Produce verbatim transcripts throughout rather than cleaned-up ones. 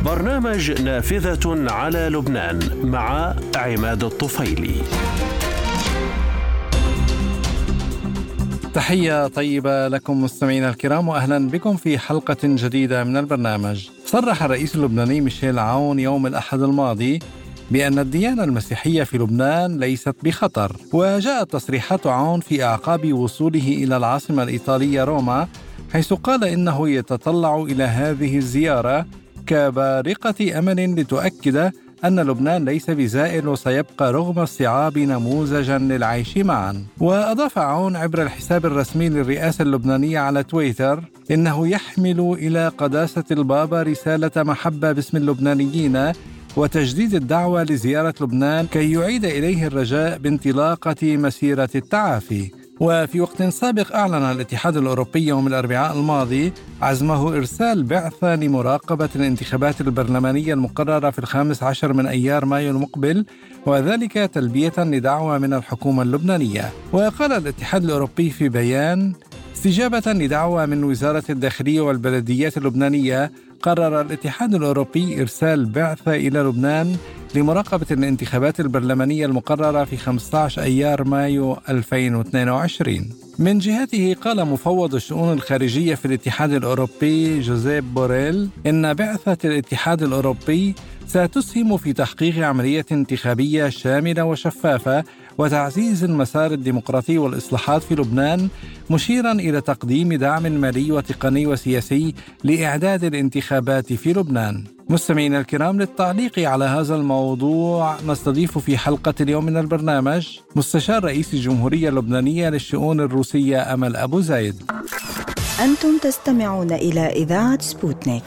برنامج نافذة على لبنان مع عماد الطفيلي. تحية طيبة لكم مستمعينا الكرام، وأهلا بكم في حلقة جديدة من البرنامج. صرح الرئيس اللبناني ميشيل عون يوم الأحد الماضي بأن الديانة المسيحية في لبنان ليست بخطر، وجاءت تصريحات عون في أعقاب وصوله إلى العاصمة الإيطالية روما، حيث قال إنه يتطلع إلى هذه الزيارة كبارقة أمل لتؤكد أن لبنان ليس بزائل وسيبقى رغم الصعاب نموذجا للعيش معا. وأضاف عون عبر الحساب الرسمي للرئاسة اللبنانية على تويتر إنه يحمل إلى قداسة البابا رسالة محبة باسم اللبنانيين وتجديد الدعوة لزيارة لبنان كي يعيد إليه الرجاء بانطلاقة مسيرة التعافي. وفي وقت سابق أعلن الاتحاد الأوروبي يوم الأربعاء الماضي عزمه إرسال بعثة لمراقبة الانتخابات البرلمانية المقررة في الخامس عشر من أيار مايو المقبل، وذلك تلبية لدعوة من الحكومة اللبنانية. وقال الاتحاد الأوروبي في بيان: استجابة لدعوة من وزارة الداخلية والبلديات اللبنانية، قرر الاتحاد الأوروبي إرسال بعثة إلى لبنان لمراقبة الانتخابات البرلمانية المقررة في خمسة عشر أيار مايو ألفين واثنين وعشرين. من جهته قال مفوض الشؤون الخارجية في الاتحاد الأوروبي جوزيب بوريل إن بعثة الاتحاد الأوروبي ستسهم في تحقيق عملية انتخابية شاملة وشفافة وتعزيز المسار الديمقراطي والإصلاحات في لبنان، مشيرا إلى تقديم دعم مالي وتقني وسياسي لإعداد الانتخابات في لبنان. مستمعينا الكرام، للتعليق على هذا الموضوع نستضيف في حلقة اليوم من البرنامج مستشار رئيس الجمهورية اللبنانية للشؤون الروسية أمل أبو زايد. أنتم تستمعون إلى إذاعة سبوتنيك.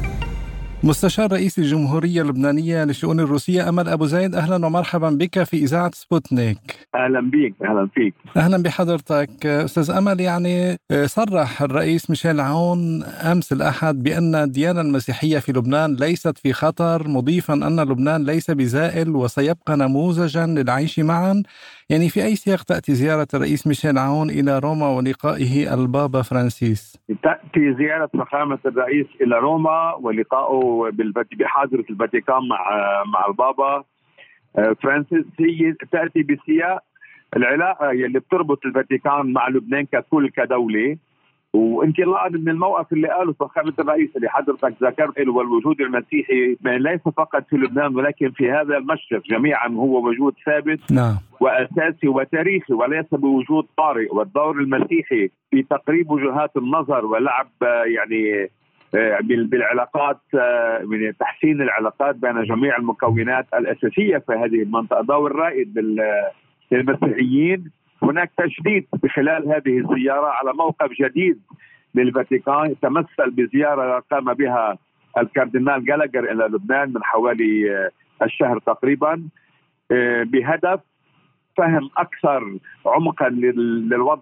مستشار رئيس الجمهورية اللبنانية للشؤون الروسية أمل أبو زايد، أهلا ومرحبا بك في إذاعة سبوتنيك. أهلا بك. أهلا فيك. أهلا بحضرتك أستاذ أمل. يعني صرح الرئيس ميشيل عون أمس الأحد بأن الديانة المسيحية في لبنان ليست في خطر، مضيفا أن لبنان ليس بزائل وسيبقى نموذجا للعيش معا. يعني في أي سياق تأتي زيارة الرئيس ميشيل عون إلى روما ولقائه البابا فرانسيس؟ تأتي زيارة فخامة الرئيس إلى روما ولقائه بحاضرة الفاتيكان مع مع البابا فرانسيس هي تأتي بسياق العلاقة اللي بتربط الفاتيكان مع لبنان ككل كدولة، وانطلاقا من الموقف اللي قاله فخامة الرئيس اللي حضرتك ذكرت له، والوجود المسيحي ليس فقط في لبنان ولكن في هذا المشرق جميعا هو وجود ثابت نعم. وأساسي وتاريخي وليس بوجود طارئ. والدور المسيحي في تقريب وجهات النظر ولعب يعني بالعلاقات، من تحسين العلاقات بين جميع المكونات الأساسية في هذه المنطقة، دور رائد للمسيحيين. هناك تشديد بخلال هذه الزيارة على موقف جديد للفاتيكان تمثل بزيارة قام بها الكاردينال جالاغر إلى لبنان من حوالي الشهر تقريبا، بهدف فهم أكثر عمقا للوضع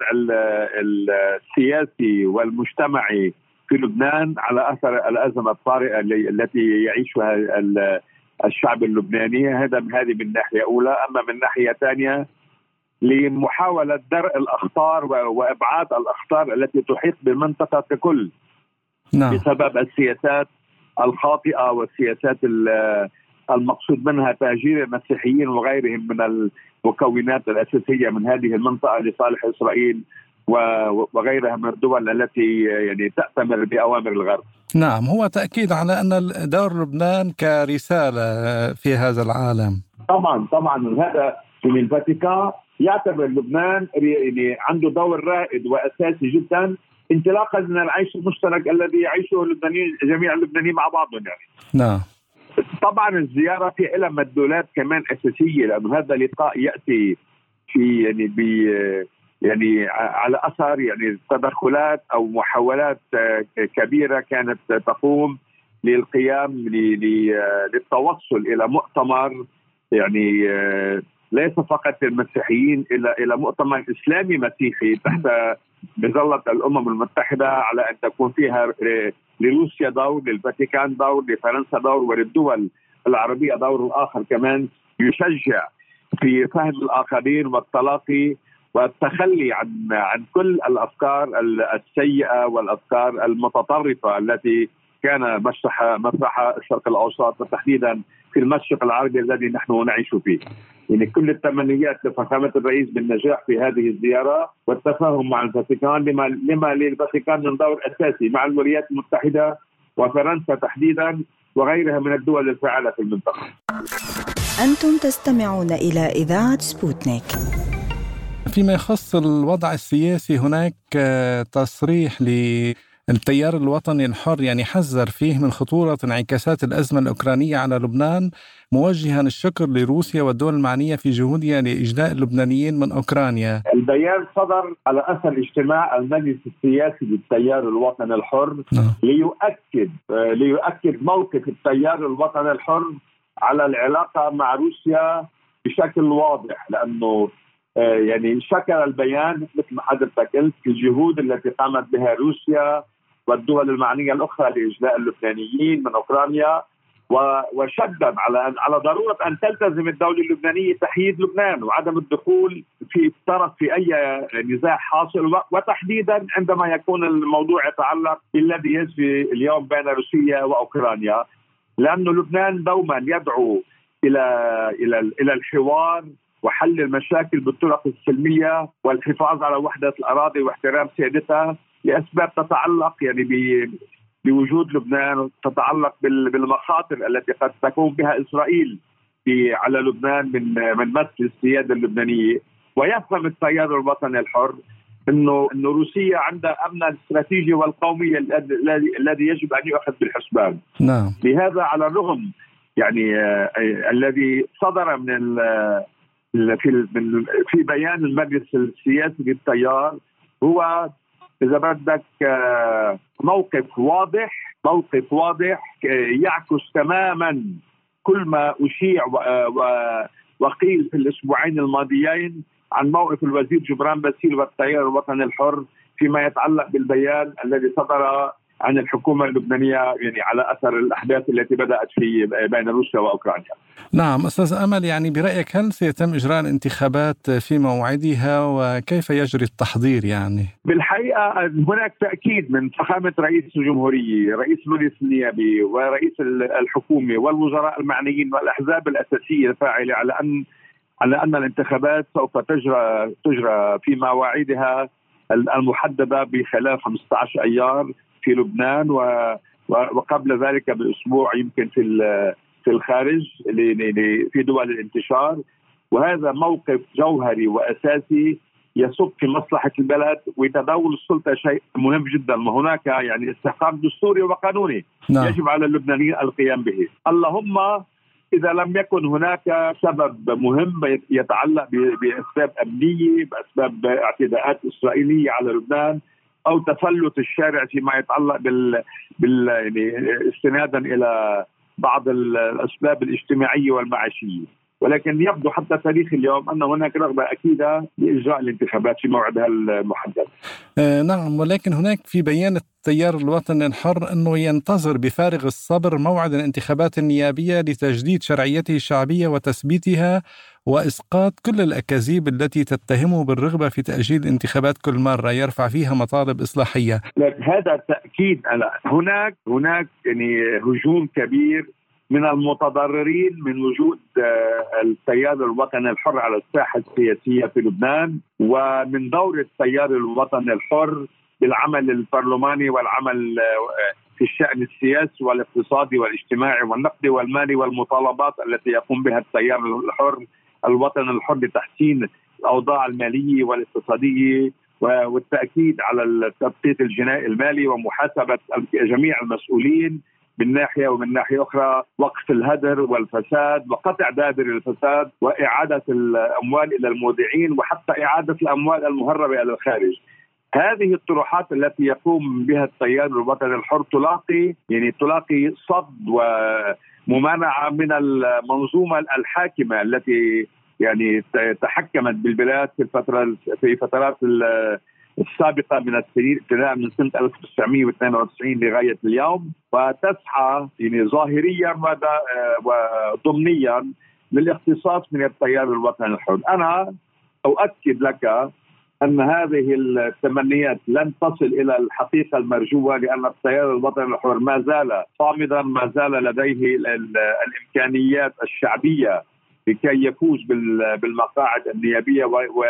السياسي والمجتمعي في لبنان على أثر الأزمة الطارئة التي يعيشها الشعب اللبناني. هذا هذه من ناحية أولى. أما من ناحية ثانية لمحاولة درء الأخطار وإبعاد الأخطار التي تحيط بالمنطقة ككل. نعم. بسبب السياسات الخاطئة والسياسات المقصود منها تهجير المسيحيين وغيرهم من المكونات الأساسية من هذه المنطقة لصالح إسرائيل وغيرها من الدول التي يعني تأتمر بأوامر الغرب. نعم، هو تأكيد على أن دور لبنان كرسالة في هذا العالم. طبعا طبعا هذا من الفاتيكان يعتبر لبنان يعني عنده دور رائد وأساسي جدا انطلاقا من العيش المشترك الذي يعيشه اللبنانيين جميع اللبنانيين مع بعضهم. يعني نعم. طبعا الزيارة في لها مدلولات كمان أساسية، لأن هذا لقاء يأتي في يعني ب يعني على أثر يعني تدخلات أو محاولات كبيرة كانت تقوم للقيام للتوصل إلى مؤتمر يعني ليس فقط المسيحيين إلى إلى مؤتمر إسلامي مسيحي تحت مظلة الأمم المتحدة، على أن تكون فيها لروسيا دور، للفاتيكان دور، لفرنسا دور، وللدول العربية دور آخر كمان يشجع في فهم الآخرين والتلاقي والتخلي عن عن كل الأفكار السيئة والأفكار المتطرفة التي كان مسرح مسرح الشرق الأوسط وتحديدا في المشرق العربي الذي نحن نعيش فيه. يعني كل التمنيات لفخامة الرئيس بالنجاح في هذه الزيارة والتفاهم مع الفاتيكان لما لما للفاتيكان من دور أساسي مع الولايات المتحدة وفرنسا تحديدا وغيرها من الدول الفاعلة في المنطقة. أنتم تستمعون إلى إذاعة سبوتنيك. فيما يخص الوضع السياسي هناك تصريح للتيار الوطني الحر يعني حذر فيه من خطورة انعكاسات الأزمة الأوكرانية على لبنان، موجها الشكر لروسيا والدول المعنية في جهودها لإجلاء اللبنانيين من أوكرانيا. البيان صدر على أثر اجتماع المجلس السياسي للتيار الوطني الحر نعم. ليؤكد ليؤكد موقف التيار الوطني الحر على العلاقة مع روسيا بشكل واضح، لأنه يعني شكر البيان مثل ما حضرتك قلت الجهود التي قامت بها روسيا والدول المعنية الأخرى لإجلاء اللبنانيين من أوكرانيا، وشدد على على ضرورة أن تلتزم الدولة اللبنانية تحييد لبنان وعدم الدخول في طرف في أي نزاع حاصل، وتحديدا عندما يكون الموضوع يتعلق بالذي يجري اليوم بين روسيا وأوكرانيا، لأن لبنان دوما يدعو إلى إلى إلى الحوار وحل المشاكل بالطرق السلمية والحفاظ على وحدة الأراضي واحترام سيادتها لأسباب تتعلق يعني بوجود لبنان، تتعلق بالمخاطر التي قد تكون بها إسرائيل على لبنان من من مس السيادة اللبنانية. ويفهم التيار الوطني الحر إنه إنه روسيا عندها أمنها الاستراتيجي والقومي الذي يجب أن يؤخذ بالحسبان. نعم. لهذا على الرغم يعني آه الذي صدر من في في بيان المجلس السياسي للتيار هو إذا بدك موقف واضح موقف واضح يعكس تماما كل ما أشيع وقيل في الأسبوعين الماضيين عن موقف الوزير جبران باسيل والتيار الوطني الحر فيما يتعلق بالبيان الذي صدر عن الحكومة اللبنانية يعني على أثر الأحداث التي بدأت في بين روسيا وأوكرانيا. نعم أستاذ أمل، يعني برأيك هل سيتم إجراء الانتخابات في موعدها وكيف يجري التحضير؟ يعني بالحقيقة هناك تأكيد من فخامة رئيس الجمهورية، رئيس المجلس النيابي ورئيس الحكومة والوزراء المعنيين والأحزاب الأساسية الفاعلة على أن على أن الانتخابات سوف تجرى تجرى في مواعيدها المحددة بخلال خمسة عشر أيار في لبنان وقبل ذلك بأسبوع يمكن في في الخارج في دول الانتشار. وهذا موقف جوهري وأساسي يصب في مصلحة البلد، وتداول السلطة شيء مهم جدا، وهناك يعني استحقاق دستوري وقانوني نعم. يجب على اللبنانيين القيام به. اللهم إذا لم يكن هناك سبب مهم يتعلق بأسباب أمنية، بأسباب اعتداءات إسرائيلية على لبنان أو تفلت الشارع فيما يتعلق بال, بال... يعني استنادا إلى بعض الأسباب الاجتماعية والمعيشية. ولكن يبدو حتى تاريخ اليوم أن هناك رغبة أكيدة لإجراء الانتخابات في موعدها المحدد. آه نعم، ولكن هناك في بيان التيار الوطني الحر أنه ينتظر بفارغ الصبر موعد الانتخابات النيابية لتجديد شرعيته الشعبية وتثبيتها وإسقاط كل الأكاذيب التي تتهمه بالرغبة في تأجيل الانتخابات كل مرة يرفع فيها مطالب إصلاحية. هذا تأكيد على هناك هناك يعني هجوم كبير من المتضررين من وجود التيار الوطني الحر على الساحة السياسية في لبنان، ومن دور التيار الوطني الحر بالعمل البرلماني والعمل في الشأن السياسي والاقتصادي والاجتماعي والنقدي والمالي والمطالبات التي يقوم بها التيار الحر الوطني الحر لتحسين الأوضاع المالية والاقتصادية والتأكيد على التدقيق الجنائي المالي ومحاسبة جميع المسؤولين من ناحية، ومن ناحية أخرى وقف الهدر والفساد وقطع دابر الفساد وإعادة الأموال إلى المودعين وحتى إعادة الأموال المهربة إلى الخارج. هذه الطروحات التي يقوم بها التيار الوطني الحر تلاقي يعني تلاقي صد وممانعة من المنظومة الحاكمة التي يعني تحكمت بالبلاد في الفترة في فترات السابقة من السنين ابتداء من سنة ألف وتسعمائة واثنين وتسعين لغاية اليوم، وتسعى يعني ظاهريا وضمنيا للاختصاص من التيار الوطني الحر. أنا أؤكد لك أن هذه التمنيات لن تصل إلى الحقيقة المرجوة، لأن التيار الوطني الحر ما زال صامدا، ما زال لديه الإمكانيات الشعبية لكي يفوز بالمقاعد النيابية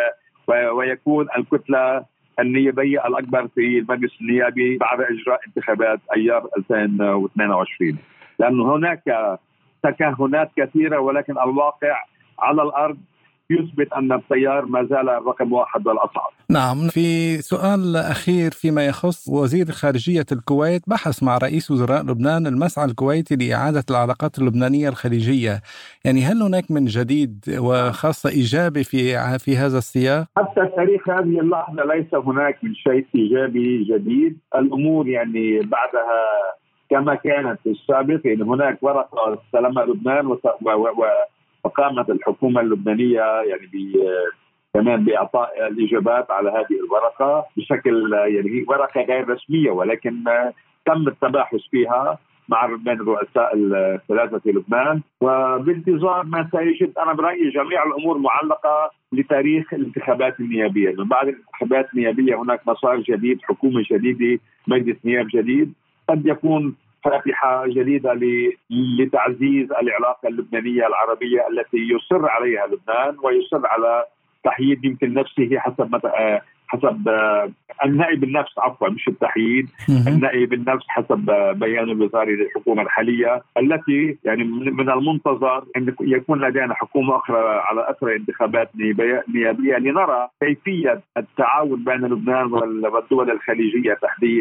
ويكون الكتلة النيابية الأكبر في المجلس النيابي بعد إجراء انتخابات أيار ألفين واثنين وعشرين، لأن هناك تكهنات كثيرة، ولكن الواقع على الأرض يثبت أن التيار ما زال الرقم واحد والأصعب. نعم. في سؤال أخير فيما يخص وزير خارجية الكويت، بحث مع رئيس وزراء لبنان المسعى الكويتي لإعادة العلاقات اللبنانية الخليجية، يعني هل هناك من جديد وخاصة إيجابي في في هذا السياق؟ حتى تاريخ هذه اللحظة ليس هناك من شيء إيجابي جديد، الأمور يعني بعدها كما كانت في السابق. يعني هناك ورقة استلمها لبنان و وقامت الحكومة اللبنانية يعني كمان بإعطاء الإجابات على هذه الورقة بشكل يعني ورقة غير رسمية، ولكن تم التباحث فيها مع بين رؤساء الثلاثة في لبنان، وبانتظار ما سيجد. أنا برأيي جميع الأمور معلقة لتاريخ الانتخابات النيابية. من بعد الانتخابات النيابية هناك مسار جديد، حكومة جديدة، مجلس نياب جديد، قد يكون فاتحة جديدة لتعزيز العلاقة اللبنانية العربية التي يصر عليها لبنان، ويصر على تحييد يمكن نفسه حسب حسب النائب النفس عفوا مش التحييد النائب النفس حسب بيان الوزاري للحكومة الحالية، التي يعني من المنتظر أن يكون لدينا حكومة أخرى على أثر انتخابات نيابية لنرى كيفية التعاون بين لبنان والدول الخليجية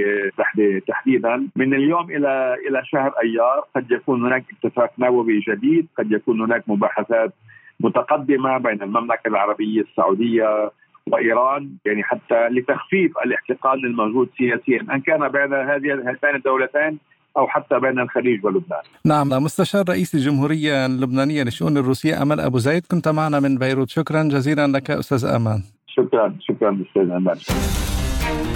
تحديدا. من اليوم إلى إلى شهر أيار قد يكون هناك اتفاق نووي جديد، قد يكون هناك مباحثات متقدمة بين المملكة العربية السعودية وإيران، يعني حتى لتخفيف الاحتقان الموجود سياسيا أن كان بين هذه هاتين الدولتين أو حتى بين الخليج ولبنان. نعم. مستشار رئيس الجمهورية اللبنانية للشؤون الروسية أمل أبو زيد، كنت معنا من بيروت. شكرا جزيلا لك أستاذ أمان. شكرا شكرا أستاذ أمان.